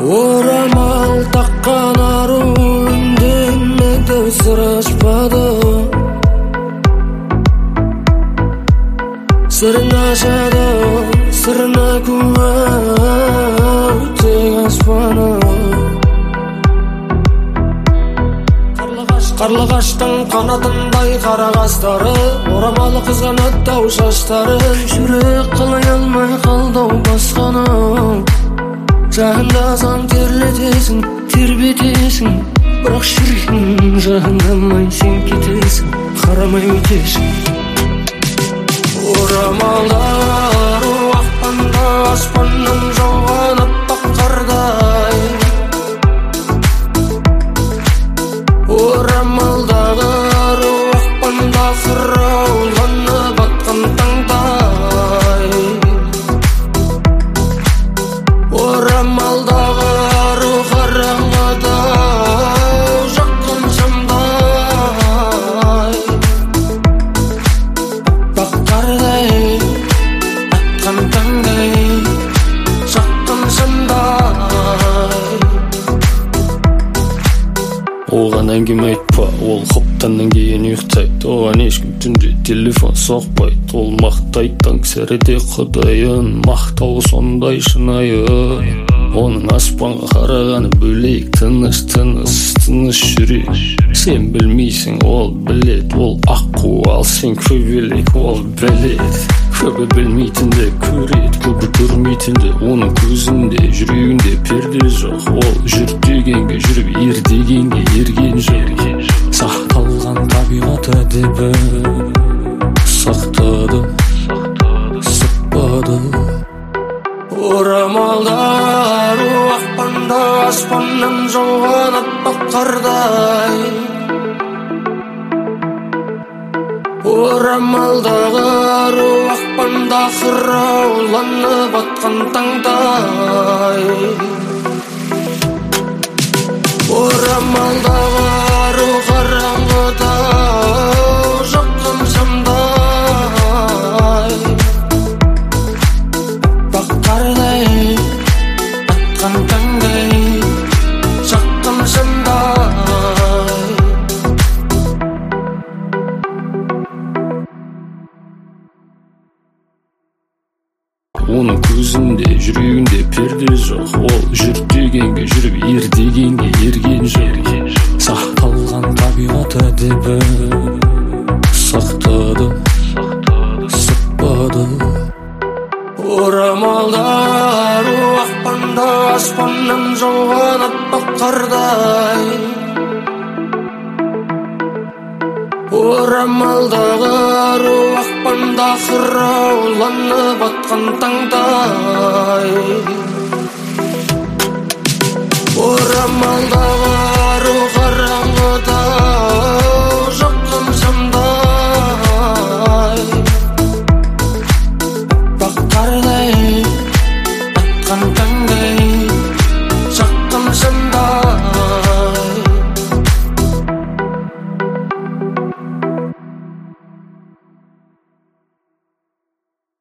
Орамал таққан ару үндемеді, сыр ашпады. Сырын ашады, сырына куә тек аспаны. Қарлығаштың қанатындай қара қастары, орамалы қызғанаттау шаштарын, жүрек қалай алмай қалдау басқаны. Жағындасаң терлетесің, тербетесің, бірақ шіркін жағындамай сен кетесің, қарамай өтесің. Орамалдар ақпанда аспаннан жауған аппақ қардай. Орамалдағы ақпанда қырауланып атқан таңдай. Орамалдағы қараңғыда жаққан шамдай. Аппақ қардай атқан таңдай, жаққан шамдай. Оған әңгіме айтпа, ол құптаннан кейін ұйықтайды. Оған ешкім түнде телефон соқпайды. Ол мақтайды таңсәріде құдайын, мақтауы сондай шынайы. Оның аспанға қарағаны бөлек, тыныш жүрек. Сен білмейсің, ол білет. Ол аққу, ал сен көбелек, ол білет. Көбі білмейтінді көрет, көбі көрмейтінді оның көзінде, жүрегінде перде жоқ. Ол жүр дегенге жүріп, ер дегенге ерген жоқ. Сақталған табиғат әдебі сақтады, сықпады. Орамалдар ақпанда аспаннан жауған аппақ қардай. Орамалдағы ақпанда қырауланып атқан таңдай. Орамалдағы қараңғыда жаққан шамдай. Аппақ қардай атқан таңдай, жаққан шамдай. Оның көзінде, жүрегінде перде жоқ. Ол жүр дегенге жүріп, ер дегенге ерген жоқ. Сақталған табиғат әдебі сақтады, сықпады. Орамалдар ақпанда аспаннан жауған аппақ қардай. Орамалдағы ақпанда қырауланып атқан таңдай.